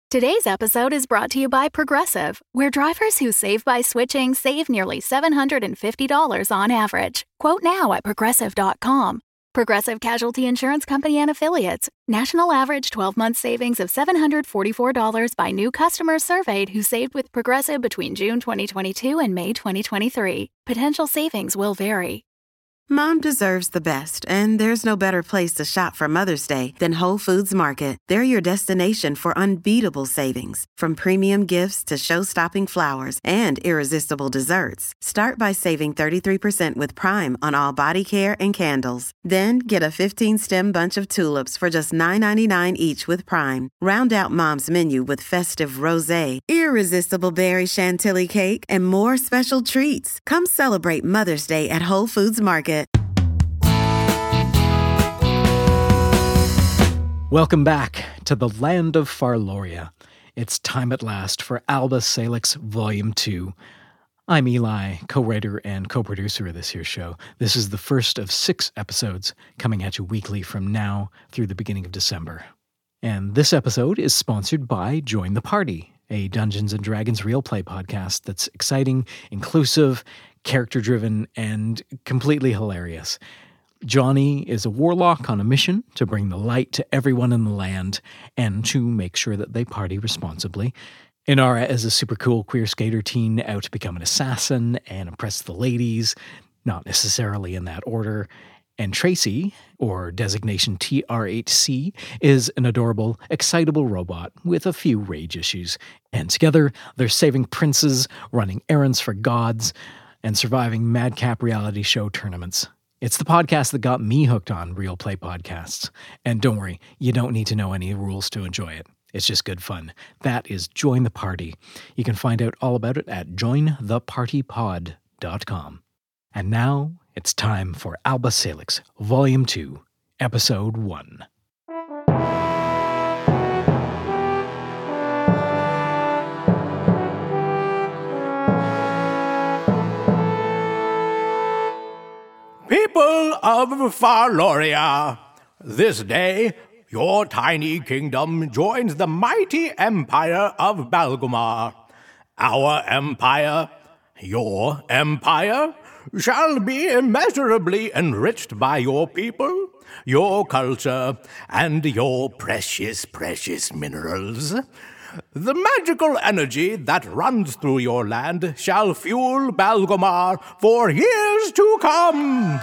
Today's episode is brought to you by Progressive, where drivers who save by switching save nearly $750 on average. Quote now at Progressive.com. Progressive Casualty Insurance Company and Affiliates. National average 12-month savings of $744 by new customers surveyed who saved with Progressive between June 2022 and May 2023. Potential savings will vary. Mom deserves the best, and there's no better place to shop for Mother's Day than Whole Foods Market. They're your destination for unbeatable savings, from premium gifts to show-stopping flowers and irresistible desserts. Start by saving 33% with Prime on all body care and candles. Then get a 15-stem bunch of tulips for just $9.99 each with Prime. Round out Mom's menu with festive rosé, irresistible berry chantilly cake, and more special treats. Come celebrate Mother's Day at Whole Foods Market. Welcome back to the land of Farloria. It's time at last for Alba Salix Volume 2. I'm Eli, co-writer and co-producer of this here show. This is the first of 6 episodes coming at you weekly from now through the beginning of December. And this episode is sponsored by Join the Party, a Dungeons & Dragons real play podcast that's exciting, inclusive, character-driven, and completely hilarious. Johnny is a warlock on a mission to bring the light to everyone in the land and to make sure that they party responsibly. Inara is a super cool queer skater teen out to become an assassin and impress the ladies, not necessarily in that order. And Tracy, or designation TRHC, is an adorable, excitable robot with a few rage issues. And together, they're saving princes, running errands for gods, and surviving madcap reality show tournaments. It's the podcast that got me hooked on real play podcasts. And don't worry, you don't need to know any rules to enjoy it. It's just good fun. That is Join the Party. You can find out all about it at jointhepartypod.com. And now it's time for Alba Salix, Volume 2, Episode 1. People of Farloria, this day your tiny kingdom joins the mighty empire of Balgomar. Our empire, your empire, shall be immeasurably enriched by your people, your culture, and your precious, precious minerals. The magical energy that runs through your land shall fuel Balgomar for years to come.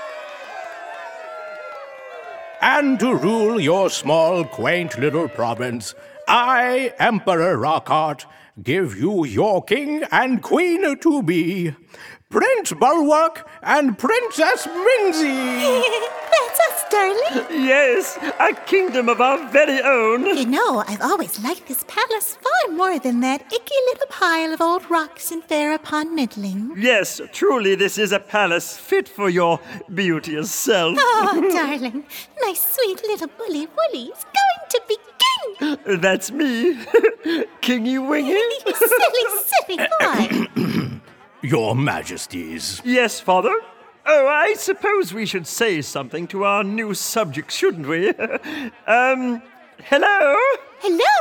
And to rule your small, quaint little province, I, Emperor Rockheart, give you your king and queen to be, Prince Bulwark and Princess Minzy. That's us, darling. Yes, a kingdom of our very own. You know, I've always liked this palace far more than that icky little pile of old rocks in Fair-upon-Middling. Yes, truly this is a palace fit for your beauteous self. Oh, darling, my sweet little bully Woolly's going to begin. That's me, Kingy Wingy. You silly boy. Your Majesties. Yes, Father? Oh, I suppose we should say something to our new subjects, shouldn't we? Hello? Hello?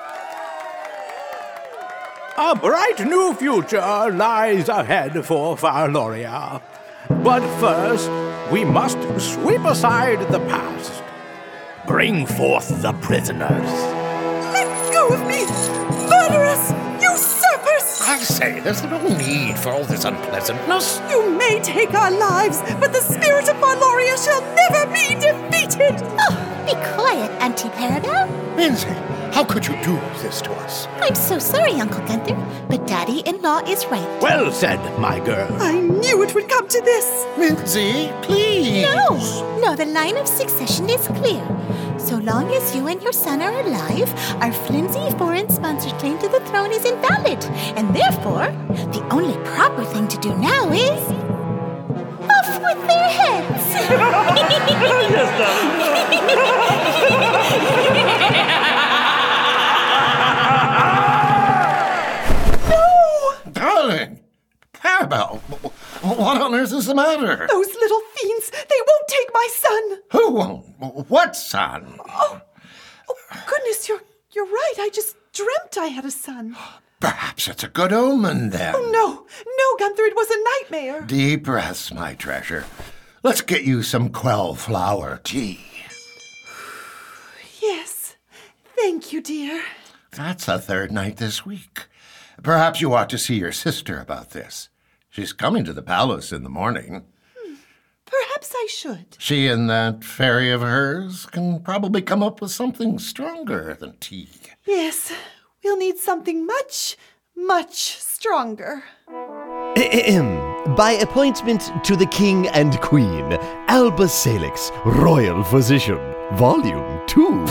A bright new future lies ahead for Farloria. But first, we must sweep aside the past. Bring forth the prisoners. Let go of me! Murderers! Usurpers! I say, there's no need for all this unpleasantness. You may take our lives, but the spirit of Farloria shall never be defeated! Oh, be quiet, Auntie Parabelle. Minzy, how could you do this to us? I'm so sorry, Uncle Gunther, but Daddy-in-law is right. Well said, my girl. I knew it would come to this! Minzy, please. No, the line of succession is clear. So long as you and your son are alive, our flimsy foreign sponsored claim to the throne is invalid. And therefore, the only proper thing to do now is... off with their heads! Yes, darling. Darling, Parabelle, what on earth is the matter? Those little fiends, they won't take my son! Who won't? What son? Oh, goodness, you're right. I just dreamt I had a son. Perhaps it's a good omen, then. Oh, no, Gunther, it was a nightmare. Deep breaths, my treasure. Let's get you some quell flower tea. Yes, thank you, dear. That's the third night this week. Perhaps you ought to see your sister about this. She's coming to the palace in the morning. Perhaps I should. She and that fairy of hers can probably come up with something stronger than tea. Yes, we'll need something much, much stronger. By appointment to the King and Queen, Alba Salix, Royal Physician, Volume 2.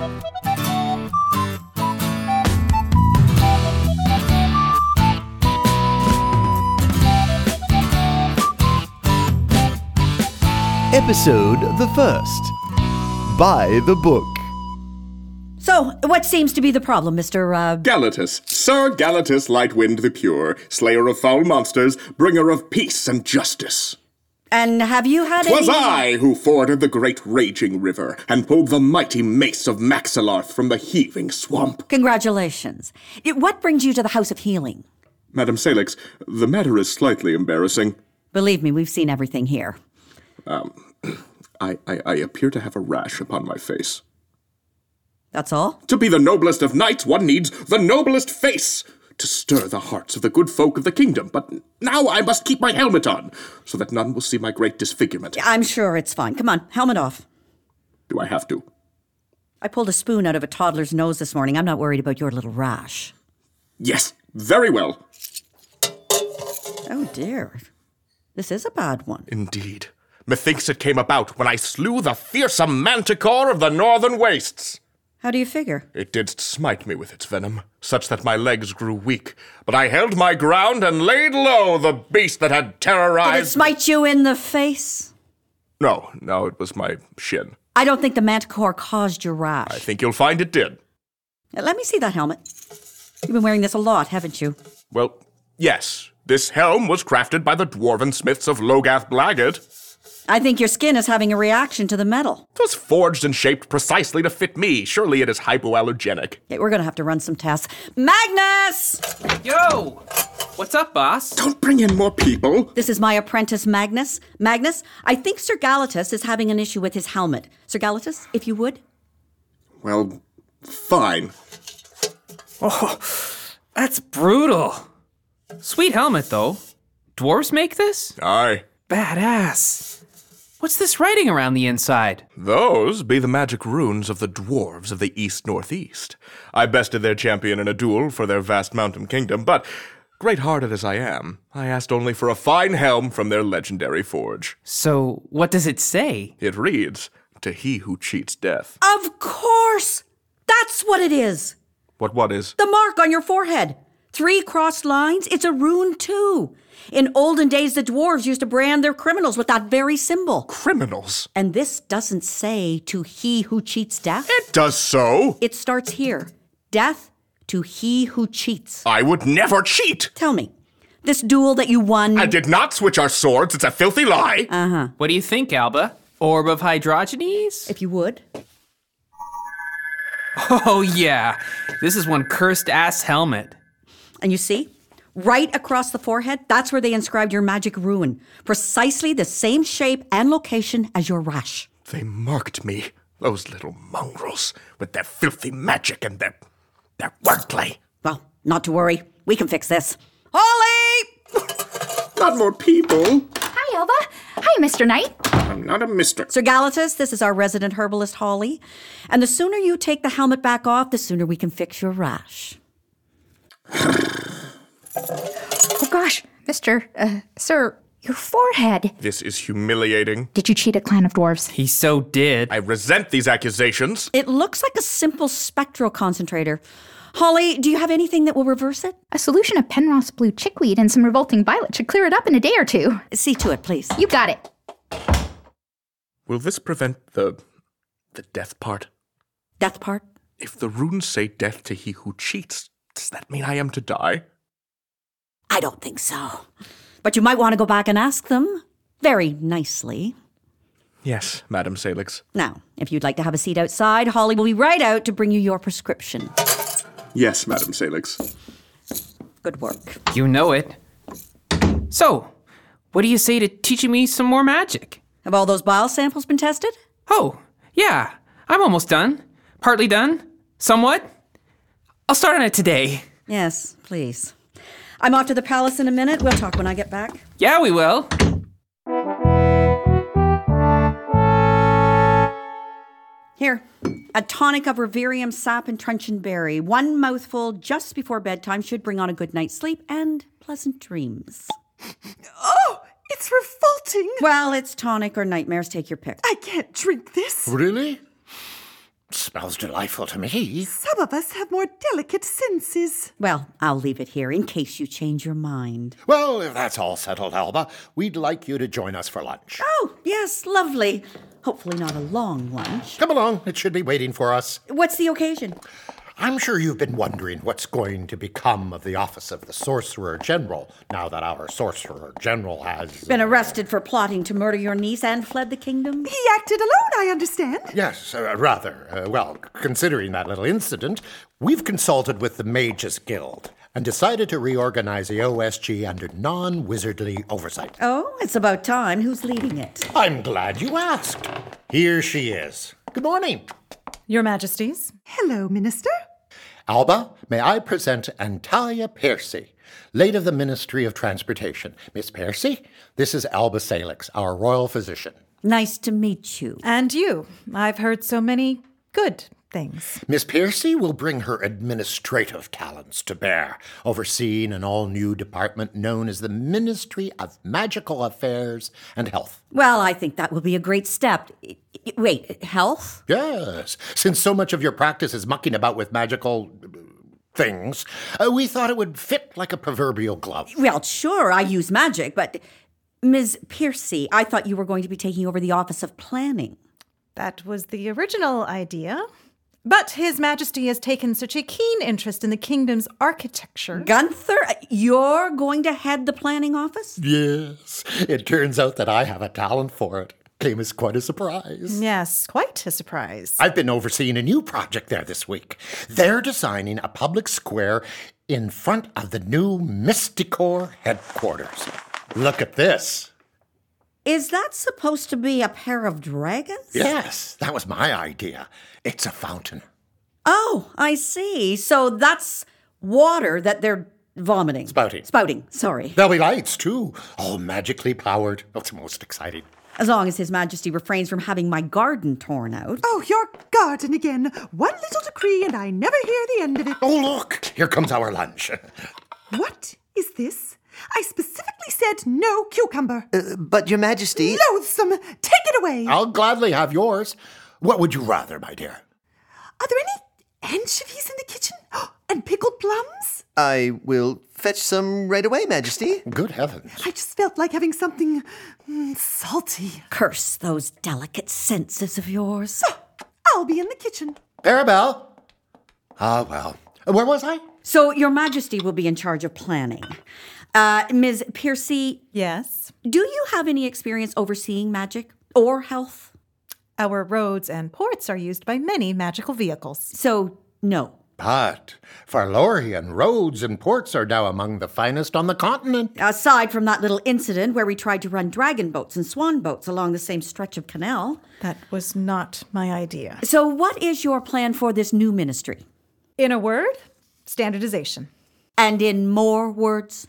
Episode the first. By the book. So, what seems to be the problem, Mr. Galatus, Sir Galatus Lightwind the Pure, slayer of foul monsters, bringer of peace and justice. And have you had 'Twas I who forded the great raging river, and pulled the mighty mace of Maxilarth from the heaving swamp. Congratulations. What brings you to the House of Healing? Madam Salix, the matter is slightly embarrassing. Believe me, we've seen everything here. I appear to have a rash upon my face. That's all? To be the noblest of knights, one needs the noblest face to stir the hearts of the good folk of the kingdom. But now I must keep my helmet on, so that none will see my great disfigurement. I'm sure it's fine. Come on, helmet off. Do I have to? I pulled a spoon out of a toddler's nose this morning. I'm not worried about your little rash. Yes, very well. Oh, dear. This is a bad one. Indeed. Methinks it came about when I slew the fearsome manticore of the northern wastes. How do you figure? It did smite me with its venom, such that my legs grew weak. But I held my ground and laid low the beast that had terrorized... Did it smite you in the face? No, it was my shin. I don't think the manticore caused your rash. I think you'll find it did. Let me see that helmet. You've been wearing this a lot, haven't you? Well, yes. This helm was crafted by the dwarven smiths of Logath Blaggett. I think your skin is having a reaction to the metal. It was forged and shaped precisely to fit me. Surely it is hypoallergenic. Okay, we're going to have to run some tests. Magnus! Yo! What's up, boss? Don't bring in more people. This is my apprentice, Magnus. Magnus, I think Sir Galatus is having an issue with his helmet. Sir Galatus, if you would. Well, fine. Oh, that's brutal. Sweet helmet, though. Dwarves make this? Aye. Badass. What's this writing around the inside? Those be the magic runes of the dwarves of the east-northeast. I bested their champion in a duel for their vast mountain kingdom, but, great-hearted as I am, I asked only for a fine helm from their legendary forge. So, what does it say? It reads, "To he who cheats death." Of course! That's what it is! What is? The mark on your forehead. 3 crossed lines, it's a rune too. In olden days, the dwarves used to brand their criminals with that very symbol. Criminals? And this doesn't say to he who cheats death. It does so. It starts here. Death to he who cheats. I would never cheat. Tell me, this duel that you won... I did not switch our swords. It's a filthy lie. Uh-huh. What do you think, Alba? Orb of Hydrogenes? If you would. Oh, yeah. This is one cursed-ass helmet. And you see? Right across the forehead, that's where they inscribed your magic rune. Precisely the same shape and location as your rash. They marked me, those little mongrels, with their filthy magic and their wordplay. Well, not to worry. We can fix this. Holly! Not more people. Hi, Alba. Hi, Mr. Knight. I'm not a mister. Sir Galatus, this is our resident herbalist, Holly. And the sooner you take the helmet back off, the sooner we can fix your rash. Oh, gosh, Sir, your forehead. This is humiliating. Did you cheat a clan of dwarves? He so did. I resent these accusations. It looks like a simple spectral concentrator. Holly, do you have anything that will reverse it? A solution of Penross blue chickweed and some revolting violet should clear it up in a day or 2. See to it, please. You got it. Will this prevent the death part? Death part? If the runes say death to he who cheats, does that mean I am to die? I don't think so. But you might want to go back and ask them. Very nicely. Yes, Madam Salix. Now, if you'd like to have a seat outside, Holly will be right out to bring you your prescription. Yes, Madam Salix. Good work. You know it. So, what do you say to teaching me some more magic? Have all those bile samples been tested? Oh, yeah. I'm almost done. Partly done. Somewhat. I'll start on it today. Yes, please. I'm off to the palace in a minute. We'll talk when I get back. Yeah, we will. Here, a tonic of Reverium sap and truncheon berry. 1 mouthful just before bedtime should bring on a good night's sleep and pleasant dreams. Oh, it's revolting. Well, it's tonic or nightmares. Take your pick. I can't drink this. Really? Smells delightful to me. Some of us have more delicate senses. Well, I'll leave it here in case you change your mind. Well, if that's all settled, Alba, we'd like you to join us for lunch. Oh, yes, lovely. Hopefully not a long lunch. Come along. It should be waiting for us. What's the occasion? I'm sure you've been wondering what's going to become of the office of the Sorcerer General now that our Sorcerer General has... Been arrested for plotting to murder your niece and fled the kingdom? He acted alone, I understand. Yes, rather. Well, considering that little incident, we've consulted with the Mages Guild and decided to reorganize the OSG under non-wizardly oversight. Oh, it's about time. Who's leading it? I'm glad you asked. Here she is. Good morning. Your Majesties. Hello, Minister. Alba, may I present Antalya Piercy, late of the Ministry of Transportation. Miss Piercy, this is Alba Salix, our royal physician. Nice to meet you. And you. I've heard so many good things. Miss Piercy will bring her administrative talents to bear, overseeing an all-new department known as the Ministry of Magical Affairs and Health. Well, I think that will be a great step. Wait, health? Yes. Since so much of your practice is mucking about with magical things, we thought it would fit like a proverbial glove. Well, sure, I use magic, but Ms. Piercy, I thought you were going to be taking over the Office of Planning. That was the original idea. But His Majesty has taken such a keen interest in the kingdom's architecture. Gunther, you're going to head the planning office? Yes. It turns out that I have a talent for it. Came as quite a surprise. Yes, quite a surprise. I've been overseeing a new project there this week. They're designing a public square in front of the new Mysticor headquarters. Look at this. Is that supposed to be a pair of dragons? Yes, that was my idea. It's a fountain. Oh, I see. So that's water that they're vomiting. Spouting, sorry. There'll be lights, too. All magically powered. That's most exciting. As long as His Majesty refrains from having my garden torn out. Oh, your garden again. One little decree and I never hear the end of it. Oh, look. Here comes our lunch. What is this? I specifically said no cucumber. But, Your Majesty... Loathsome! Take it away! I'll gladly have yours. What would you rather, my dear? Are there any anchovies in the kitchen? And pickled plums? I will fetch some right away, Majesty. Good heavens. I just felt like having something salty. Curse those delicate senses of yours. I'll be in the kitchen. Arabelle. Ah, well. Where was I? So, Your Majesty will be in charge of planning. Ms. Piercy. Yes? Do you have any experience overseeing magic or health? Our roads and ports are used by many magical vehicles. So, no. But Farlorian roads and ports are now among the finest on the continent. Aside from that little incident where we tried to run dragon boats and swan boats along the same stretch of canal. That was not my idea. So what is your plan for this new ministry? In a word, standardization. And in more words?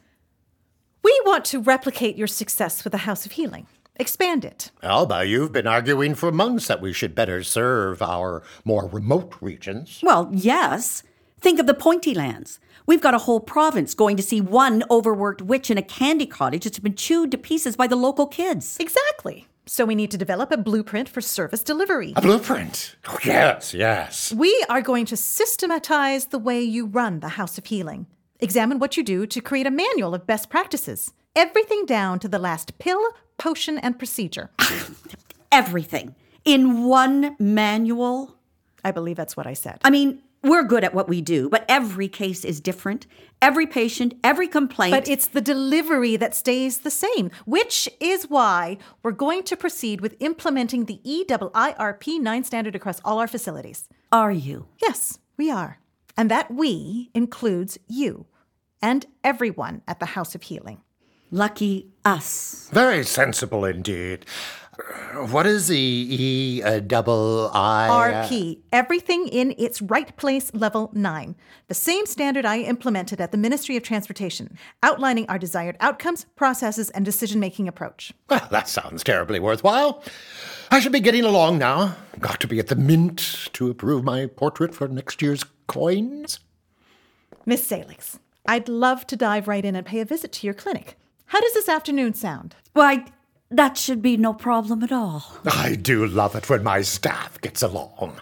We want to replicate your success with the House of Healing. Expand it. Alba, you've been arguing for months that we should better serve our more remote regions. Well, yes. Think of the Pointy Lands. We've got a whole province going to see one overworked witch in a candy cottage that's been chewed to pieces by the local kids. Exactly. So we need to develop a blueprint for service delivery. A blueprint? Oh, yes. We are going to systematize the way you run the House of Healing. Examine what you do to create a manual of best practices. Everything down to the last pill, potion, and procedure. Everything. In one manual? I believe that's what I said. I mean, we're good at what we do, but every case is different. Every patient, every complaint. But it's the delivery that stays the same, which is why we're going to proceed with implementing the EIIRP 9 standard across all our facilities. Are you? Yes, we are. And that we includes you and everyone at the House of Healing. Lucky us. Very sensible indeed. What is the E-double-I? RP. Everything in its right place, level 9. The same standard I implemented at the Ministry of Transportation, outlining our desired outcomes, processes, and decision-making approach. Well, that sounds terribly worthwhile. I should be getting along now. Got to be at the mint to approve my portrait for next year's coins. Miss Salix, I'd love to dive right in and pay a visit to your clinic. How does this afternoon sound? Why, that should be no problem at all. I do love it when my staff gets along.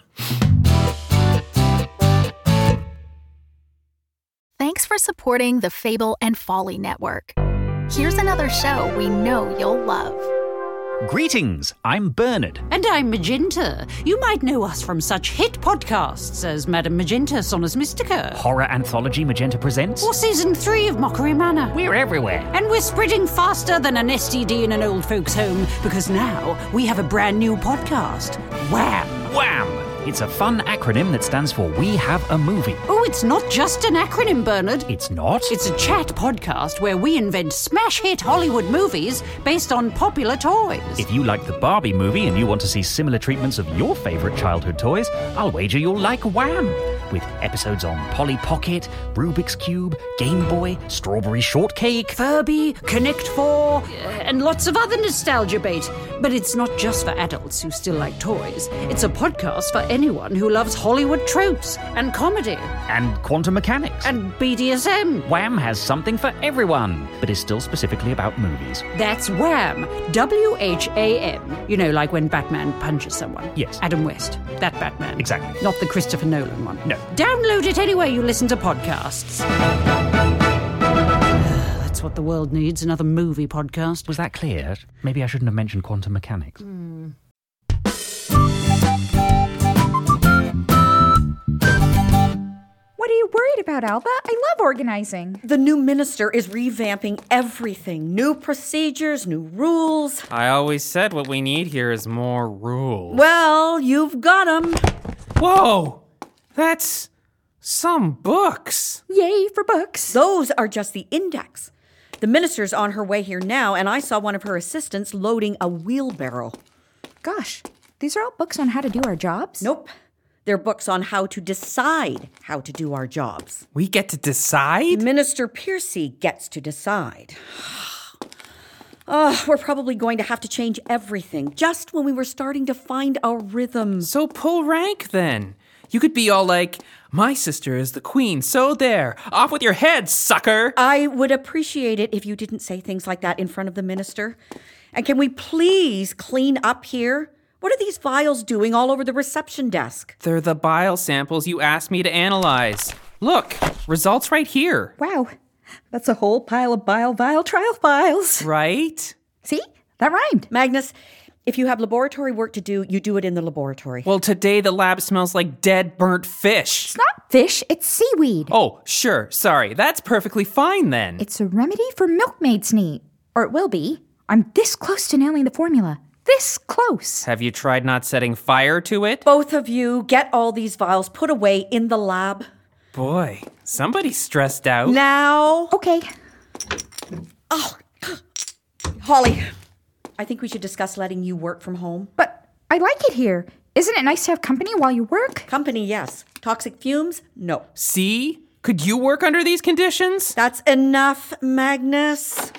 Thanks for supporting the Fable and Folly Network. Here's another show we know you'll love. Greetings, I'm Bernard. And I'm Magenta. You might know us from such hit podcasts as Madame Magenta Sonus Mystica. Horror anthology Magenta Presents. Or Season 3 of Mockery Manor. We're everywhere. And we're spreading faster than an STD in an old folks' home because now we have a brand new podcast. Wham! Wham! It's a fun acronym that stands for We Have a Movie. Oh, it's not just an acronym, Bernard. It's not? It's a chat podcast where we invent smash hit Hollywood movies based on popular toys. If you like the Barbie movie and you want to see similar treatments of your favourite childhood toys, I'll wager you'll like Wham! With episodes on Polly Pocket, Rubik's Cube, Game Boy, Strawberry Shortcake, Furby, Connect 4, and lots of other nostalgia bait. But it's not just for adults who still like toys. It's a podcast for anyone who loves Hollywood tropes and comedy. And quantum mechanics. And BDSM. Wham has something for everyone, but is still specifically about movies. That's Wham! W-H-A-M. You know, like when Batman punches someone. Yes. Adam West. That Batman. Exactly. Not the Christopher Nolan one. No. Download it anywhere you listen to podcasts. That's what the world needs, another movie podcast. Was that clear? Maybe I shouldn't have mentioned quantum mechanics. What are you worried about, Alba? I love organizing. The new minister is revamping everything. New procedures, new rules. I always said what we need here is more rules. Well, you've got them. Whoa! That's some books. Yay for books. Those are just the index. The minister's on her way here now, and I saw one of her assistants loading a wheelbarrow. Gosh, these are all books on how to do our jobs? Nope. They're books on how to decide how to do our jobs. We get to decide? Minister Piercy gets to decide. We're probably going to have to change everything just when we were starting to find our rhythm. So pull rank then. You could be all like, my sister is the queen, so there. Off with your head, sucker. I would appreciate it if you didn't say things like that in front of the minister. And can we please clean up here? What are these vials doing all over the reception desk? They're the bile samples you asked me to analyze. Look, results right here. Wow, that's a whole pile of bile vial trial files. Right? See? That rhymed. Magnus, if you have laboratory work to do, you do it in the laboratory. Well, today the lab smells like dead, burnt fish. It's not fish, it's seaweed. Oh, sure, sorry. That's perfectly fine then. It's a remedy for milkmaid's knee. Or it will be. I'm this close to nailing the formula. This close. Have you tried not setting fire to it? Both of you, get all these vials put away in the lab. Boy, somebody's stressed out. Now. Okay. Oh, Holly, I think we should discuss letting you work from home. But I like it here. Isn't it nice to have company while you work? Company, yes. Toxic fumes, no. See? Could you work under these conditions? That's enough, Magnus.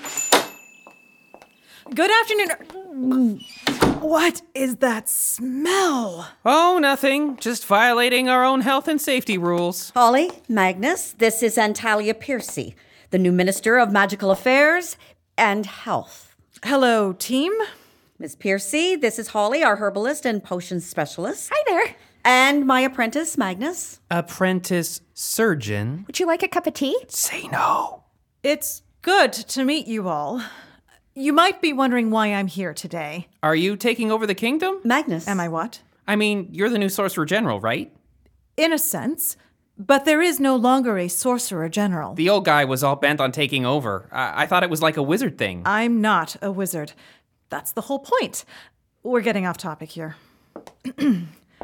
Good afternoon. What is that smell? Oh, nothing. Just violating our own health and safety rules. Holly, Magnus, this is Antalya Piercy, the new Minister of Magical Affairs and Health. Hello, team. Miss Piercy, this is Holly, our herbalist and potions specialist. Hi there. And my apprentice, Magnus. Apprentice surgeon. Would you like a cup of tea? Say no. It's good to meet you all. You might be wondering why I'm here today. Are you taking over the kingdom? Magnus. Am I what? I mean, you're the new Sorcerer General, right? In a sense. But there is no longer a Sorcerer General. The old guy was all bent on taking over. I thought it was like a wizard thing. I'm not a wizard. That's the whole point. We're getting off topic here.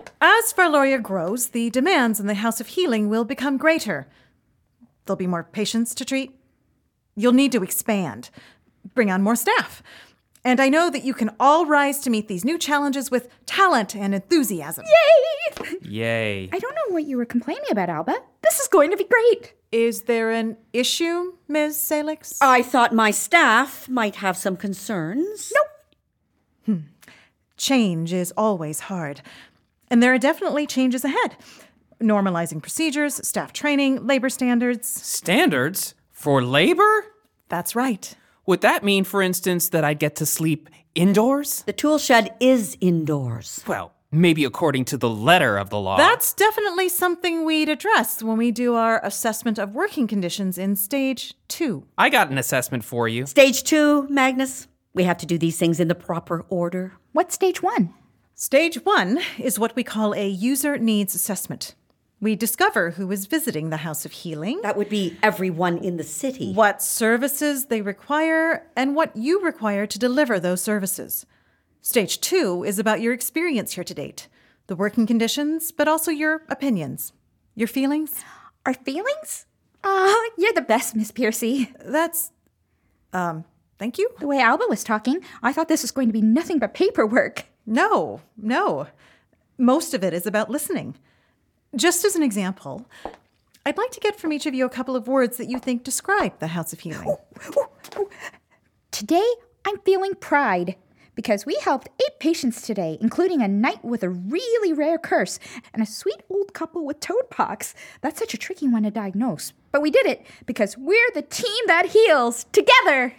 As Farloria grows, the demands in the House of Healing will become greater. There'll be more patients to treat. You'll need to expand, bring on more staff. And I know that you can all rise to meet these new challenges with talent and enthusiasm. Yay! Yay. I don't know what you were complaining about, Alba. This is going to be great. Is there an issue, Ms. Salix? I thought my staff might have some concerns. Nope. Change is always hard. And there are definitely changes ahead. Normalizing procedures, staff training, labor standards. Standards? For labor? That's right. Would that mean, for instance, that I'd get to sleep indoors? The tool shed is indoors. Well, maybe according to the letter of the law. That's definitely something we'd address when we do our assessment of working conditions in Stage 2. I got an assessment for you. Stage 2, Magnus. We have to do these things in the proper order. What's Stage 1? Stage 1 is what we call a user needs assessment. We discover who is visiting the House of Healing. That would be everyone in the city. What services they require and what you require to deliver those services. Stage 2 is about your experience here to date. The working conditions, but also your opinions. Your feelings. Our feelings? You're the best, Miss Piercy. That's, thank you. The way Alba was talking, I thought this was going to be nothing but paperwork. No. Most of it is about listening. Just as an example, I'd like to get from each of you a couple of words that you think describe the House of Healing. Today, I'm feeling pride because we helped 8 patients today, including a knight with a really rare curse and a sweet old couple with toad pox. That's such a tricky one to diagnose. But we did it because we're the team that heals together.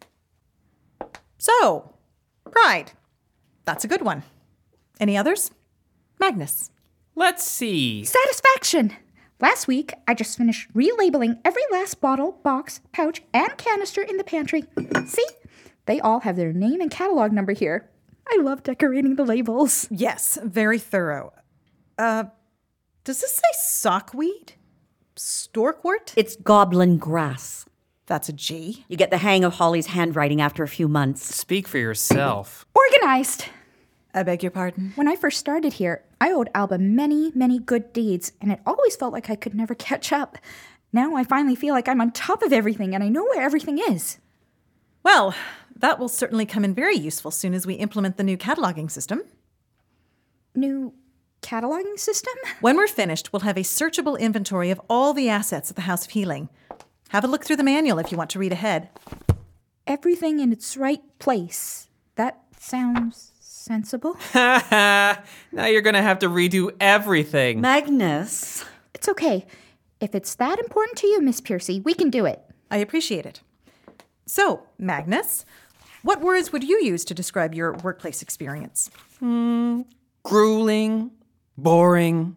So, pride. That's a good one. Any others? Magnus. Let's see. Satisfaction. Last week, I just finished relabeling every last bottle, box, pouch, and canister in the pantry. See? They all have their name and catalog number here. I love decorating the labels. Yes, very thorough. Does this say sockweed? Storkwort? It's goblin grass. That's a G. You get the hang of Holly's handwriting after a few months. Speak for yourself. Organized. I beg your pardon? When I first started here, I owed Alba many, many good deeds, and it always felt like I could never catch up. Now I finally feel like I'm on top of everything, and I know where everything is. Well, that will certainly come in very useful soon as we implement the new cataloging system. New cataloging system? When we're finished, we'll have a searchable inventory of all the assets at the House of Healing. Have a look through the manual if you want to read ahead. Everything in its right place. That sounds sensible. Now you're going to have to redo everything. Magnus. It's okay. If it's that important to you, Miss Piercy, we can do it. I appreciate it. So, Magnus, what words would you use to describe your workplace experience? Grueling, boring,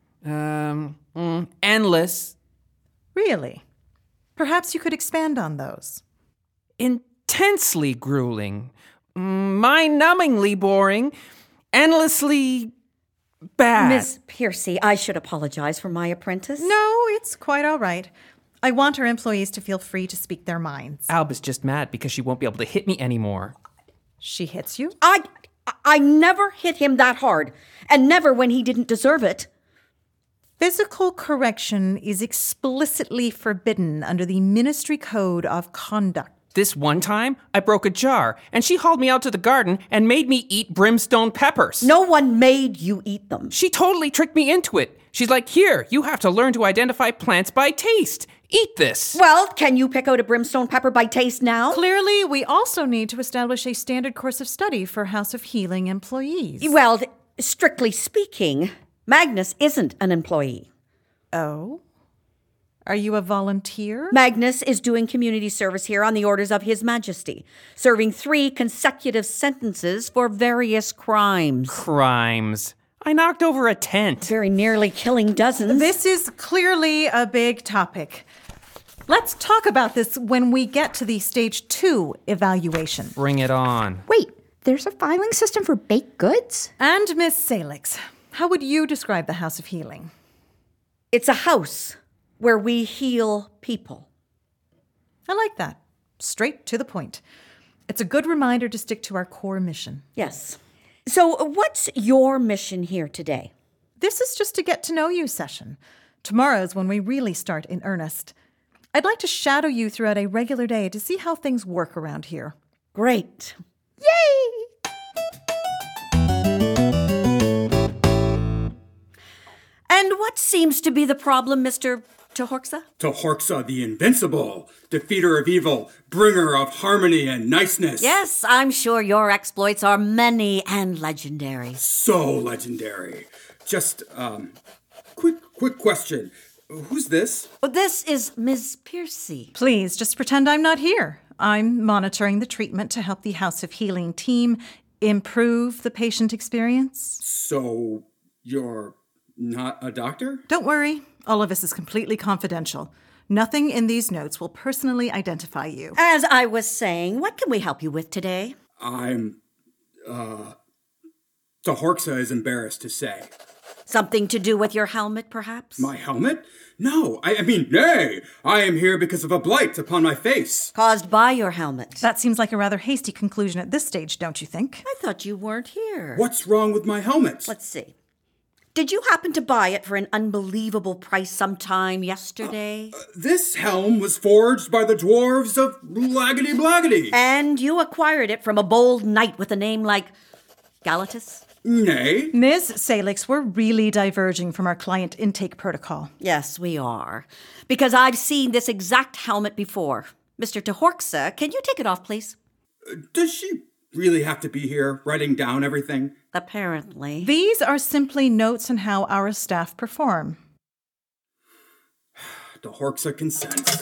endless. Really? Perhaps you could expand on those. Intensely grueling, mind-numbingly boring, endlessly bad. Miss Piercy, I should apologize for my apprentice. No, it's quite all right. I want our employees to feel free to speak their minds. Alba's just mad because she won't be able to hit me anymore. She hits you? I never hit him that hard, and never when he didn't deserve it. Physical correction is explicitly forbidden under the Ministry Code of Conduct. This one time, I broke a jar, and she hauled me out to the garden and made me eat brimstone peppers. No one made you eat them. She totally tricked me into it. She's like, here, you have to learn to identify plants by taste. Eat this. Well, can you pick out a brimstone pepper by taste now? Clearly, we also need to establish a standard course of study for House of Healing employees. Well, strictly speaking, Magnus isn't an employee. Oh? Are you a volunteer? Magnus is doing community service here on the orders of His Majesty, serving 3 consecutive sentences for various crimes. Crimes? I knocked over a tent. Very nearly killing dozens. This is clearly a big topic. Let's talk about this when we get to the Stage 2 evaluation. Bring it on. Wait, there's a filing system for baked goods? And Miss Salix, how would you describe the House of Healing? It's a house where we heal people. I like that. Straight to the point. It's a good reminder to stick to our core mission. Yes. So what's your mission here today? This is just a get-to-know-you session. Tomorrow's when we really start in earnest. I'd like to shadow you throughout a regular day to see how things work around here. Great. Yay! And what seems to be the problem, Mr. Tohorxa? Tohorxa the Invincible, defeater of evil, bringer of harmony and niceness. Yes, I'm sure your exploits are many and legendary. So legendary. Just, quick question. Who's this? Oh, this is Ms. Piercy. Please, just pretend I'm not here. I'm monitoring the treatment to help the House of Healing team improve the patient experience. So, you're not a doctor? Don't worry. All of this is completely confidential. Nothing in these notes will personally identify you. As I was saying, what can we help you with today? Tohorxa is embarrassed to say. Something to do with your helmet, perhaps? My helmet? No, I mean, nay! I am here because of a blight upon my face. Caused by your helmet. That seems like a rather hasty conclusion at this stage, don't you think? I thought you weren't here. What's wrong with my helmet? Let's see. Did you happen to buy it for an unbelievable price sometime yesterday? This helm was forged by the dwarves of Blaggity Blaggity. And you acquired it from a bold knight with a name like Galatus? Nay. Ms. Salix, we're really diverging from our client intake protocol. Yes, we are. Because I've seen this exact helmet before. Mr. Tohorxa, can you take it off, please? Does she really have to be here, writing down everything? Apparently. These are simply notes on how our staff perform. Tohorxa consents.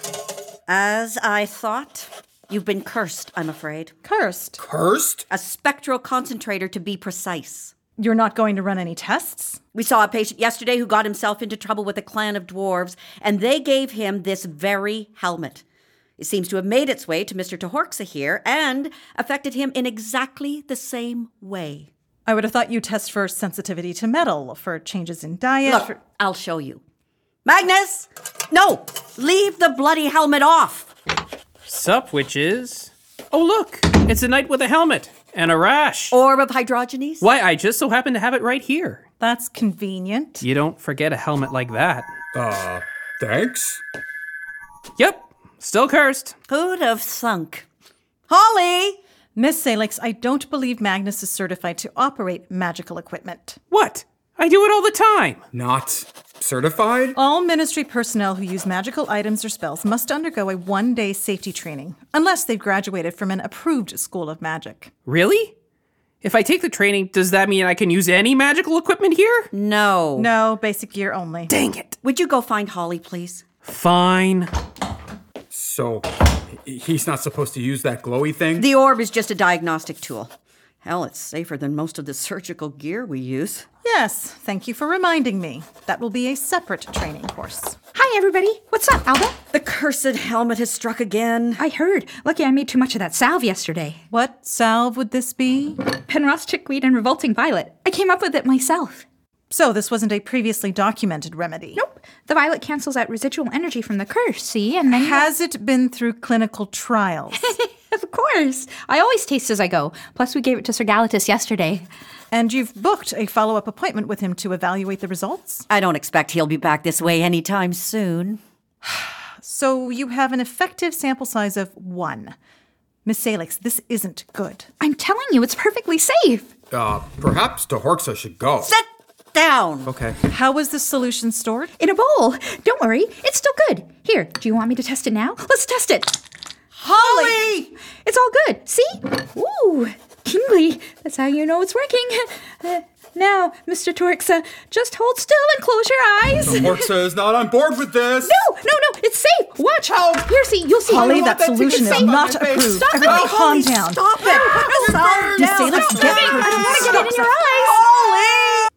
As I thought, you've been cursed, I'm afraid. Cursed? Cursed? A spectral concentrator, to be precise. You're not going to run any tests? We saw a patient yesterday who got himself into trouble with a clan of dwarves, and they gave him this very helmet. It seems to have made its way to Mr. Tohorxa here and affected him in exactly the same way. I would have thought you'd test for sensitivity to metal, for changes in diet. Look, I'll show you. Magnus! No! Leave the bloody helmet off! Sup, witches? Oh, look! It's a knight with a helmet and a rash. Orb of Hydrogenes? Why, I just so happen to have it right here. That's convenient. You don't forget a helmet like that. Thanks? Yep, still cursed. Who'd have thunk? Holly! Miss Salix, I don't believe Magnus is certified to operate magical equipment. What? I do it all the time. Not certified? All ministry personnel who use magical items or spells must undergo a 1-day safety training, unless they've graduated from an approved school of magic. Really? If I take the training, does that mean I can use any magical equipment here? No. No, basic gear only. Dang it. Would you go find Holly, please? Fine. So, he's not supposed to use that glowy thing? The orb is just a diagnostic tool. Hell, it's safer than most of the surgical gear we use. Yes, thank you for reminding me. That will be a separate training course. Hi, everybody. What's up, Alba? The cursed helmet has struck again. I heard. Lucky I made too much of that salve yesterday. What salve would this be? Penrose chickweed and revolting violet. I came up with it myself. So this wasn't a previously documented remedy? Nope. The violet cancels out residual energy from the curse, see? And then Has it been through clinical trials? Of course. I always taste as I go. Plus, we gave it to Sir Galatus yesterday. And you've booked a follow-up appointment with him to evaluate the results? I don't expect he'll be back this way anytime soon. So you have an effective sample size of 1. Miss Salix, this isn't good. I'm telling you, it's perfectly safe. Perhaps Tohorxa should go. Sit down! Okay. How was the solution stored? In a bowl. Don't worry, it's still good. Here, do you want me to test it now? Let's test it. Holly! It's all good. See? Ooh, tingly. That's how you know it's working. Now, Mr. Tohorxa, just hold still and close your eyes. Tohorxa is not on board with this. No, it's safe. Watch. Here, see, you'll see. Holly, that solution is not approved. Stop Everybody it, calm Holly, down. Stop it. Calm Miss down. Salix, get her. I don't want to get it in your eyes. Holly!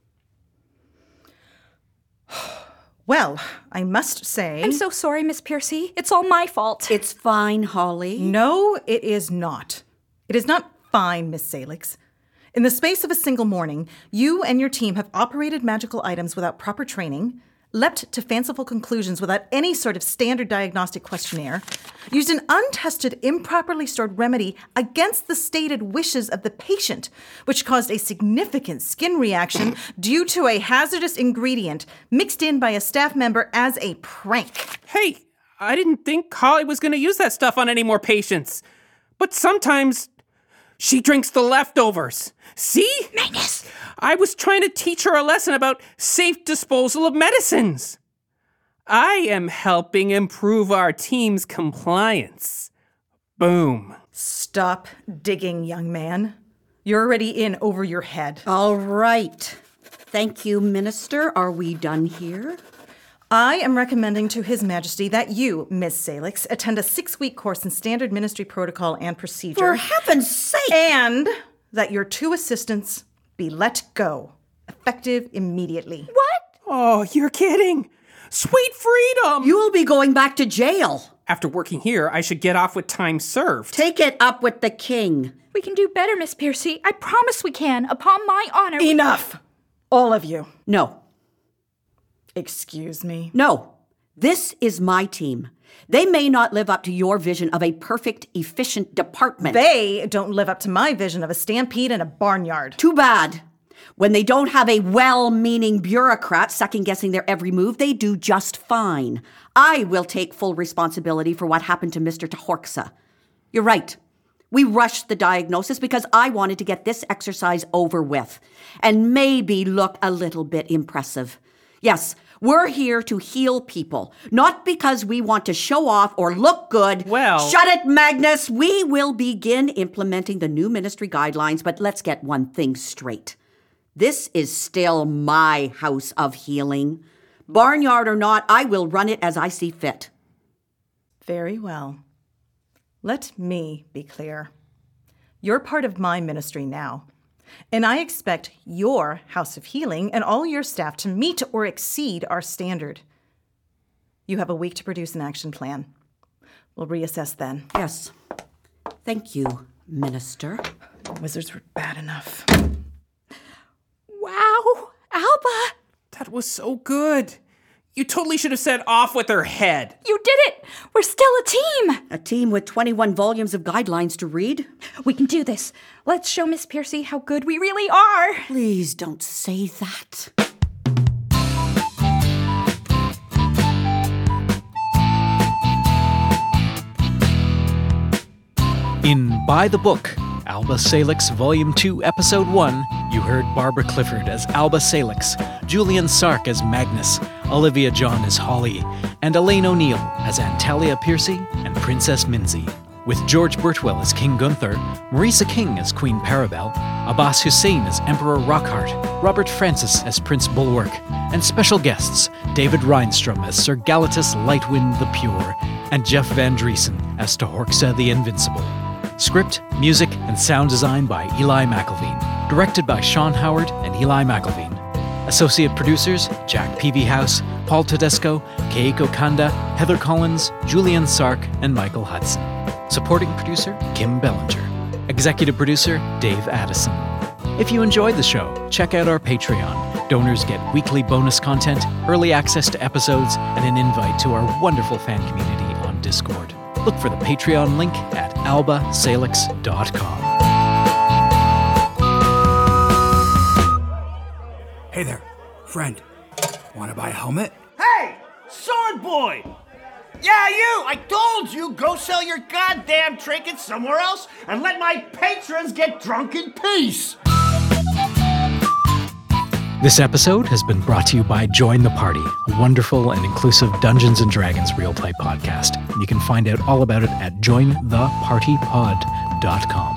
Well, I must say... I'm so sorry, Miss Piercy. It's all my fault. It's fine, Holly. No, it is not. It is not fine, Miss Salix. In the space of a single morning, you and your team have operated magical items without proper training, leapt to fanciful conclusions without any sort of standard diagnostic questionnaire, used an untested, improperly stored remedy against the stated wishes of the patient, which caused a significant skin reaction due to a hazardous ingredient mixed in by a staff member as a prank. Hey, I didn't think Holly was going to use that stuff on any more patients. But sometimes she drinks the leftovers. See? Magnus! I was trying to teach her a lesson about safe disposal of medicines. I am helping improve our team's compliance. Boom. Stop digging, young man. You're already in over your head. All right. Thank you, Minister. Are we done here? I am recommending to His Majesty that you, Ms. Salix, attend a 6-week course in standard ministry protocol and procedure. For heaven's sake! And that your 2 assistants be let go, effective immediately. What? Oh, you're kidding. Sweet freedom! You'll be going back to jail. After working here, I should get off with time served. Take it up with the king. We can do better, Miss Piercy. I promise we can. Upon my honor. Enough! All of you. No. Excuse me? No. This is my team. They may not live up to your vision of a perfect, efficient department. They don't live up to my vision of a stampede and a barnyard. Too bad. When they don't have a well-meaning bureaucrat second-guessing their every move, they do just fine. I will take full responsibility for what happened to Mr. Tahorxa. You're right. We rushed the diagnosis because I wanted to get this exercise over with and maybe look a little bit impressive. Yes, we're here to heal people, not because we want to show off or look good. Well... Shut it, Magnus! We will begin implementing the new ministry guidelines, but let's get one thing straight. This is still my house of healing. Barnyard or not, I will run it as I see fit. Very well. Let me be clear. You're part of my ministry now. And I expect your House of Healing and all your staff to meet or exceed our standard. You have a week to produce an action plan. We'll reassess then. Yes. Thank you, Minister. Wizards were bad enough. Wow, Alba! That was so good. You totally should have said off with her head. You did it! We're still a team! A team with 21 volumes of guidelines to read? We can do this. Let's show Miss Piercy how good we really are. Please don't say that. In By the Book, Alba Salix Volume 2, Episode 1, you heard Barbara Clifford as Alba Salix, Julian Sark as Magnus, Olivia John as Holly, and Elaine O'Neill as Antalya Piercy and Princess Minzy. With George Birtwell as King Gunther, Marisa King as Queen Parabel, Abbas Hussein as Emperor Rockhart, Robert Francis as Prince Bulwark, and special guests David Reinstrom as Sir Galatus Lightwind the Pure, and Jeff Van Driesen as Tahorxa the Invincible. Script, music, and sound design by Eli McElveen. Directed by Sean Howard and Eli McElveen. Associate producers, Jack Peavyhouse, Paul Tedesco, Keiko Kanda, Heather Collins, Julian Sark, and Michael Hudson. Supporting producer, Kim Bellinger. Executive producer, Dave Addison. If you enjoyed the show, check out our Patreon. Donors get weekly bonus content, early access to episodes, and an invite to our wonderful fan community on Discord. Look for the Patreon link at albasalix.com. Hey there, friend. Wanna buy a helmet? Hey! Sword boy! Yeah, you! I told you, go sell your goddamn trinkets somewhere else and let my patrons get drunk in peace! This episode has been brought to you by Join the Party, a wonderful and inclusive Dungeons & Dragons real-play podcast. You can find out all about it at jointhepartypod.com.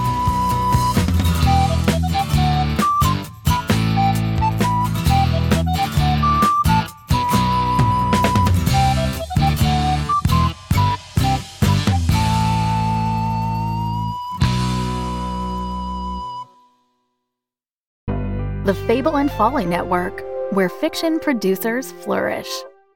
The Fable and Folly Network, where fiction producers flourish.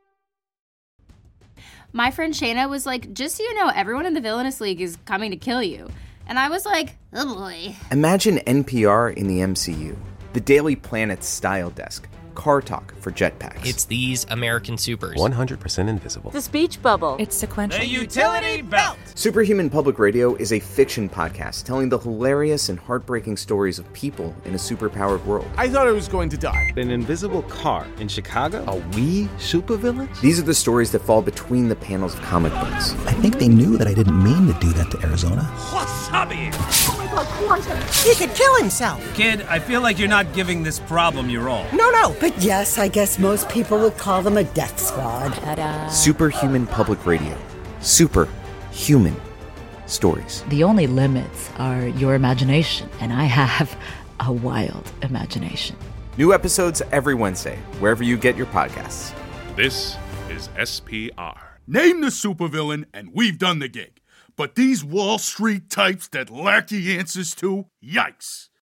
My friend Shayna was like, just so you know, everyone in the Villainous League is coming to kill you. And I was like, oh boy. Imagine NPR in the MCU, the Daily Planet's style desk, car talk for jetpacks. It's these American supers. 100% invisible. The speech bubble. It's sequential. The utility belt. Superhuman Public Radio is a fiction podcast telling the hilarious and heartbreaking stories of people in a superpowered world. I thought I was going to die. An invisible car in Chicago? Are we supervillains? These are the stories that fall between the panels of comic books. I think they knew that I didn't mean to do that to Arizona. Wasabi! Oh my God, Quantum! He could kill himself! Kid, I feel like you're not giving this problem your all. No! But yes, I guess most people would call them a death squad. Ta-da. Superhuman Public Radio. Superhuman stories. The only limits are your imagination, and I have a wild imagination. New episodes every Wednesday, wherever you get your podcasts. This is SPR. Name the supervillain, and we've done the gig. But these Wall Street types that lack the answers to, yikes.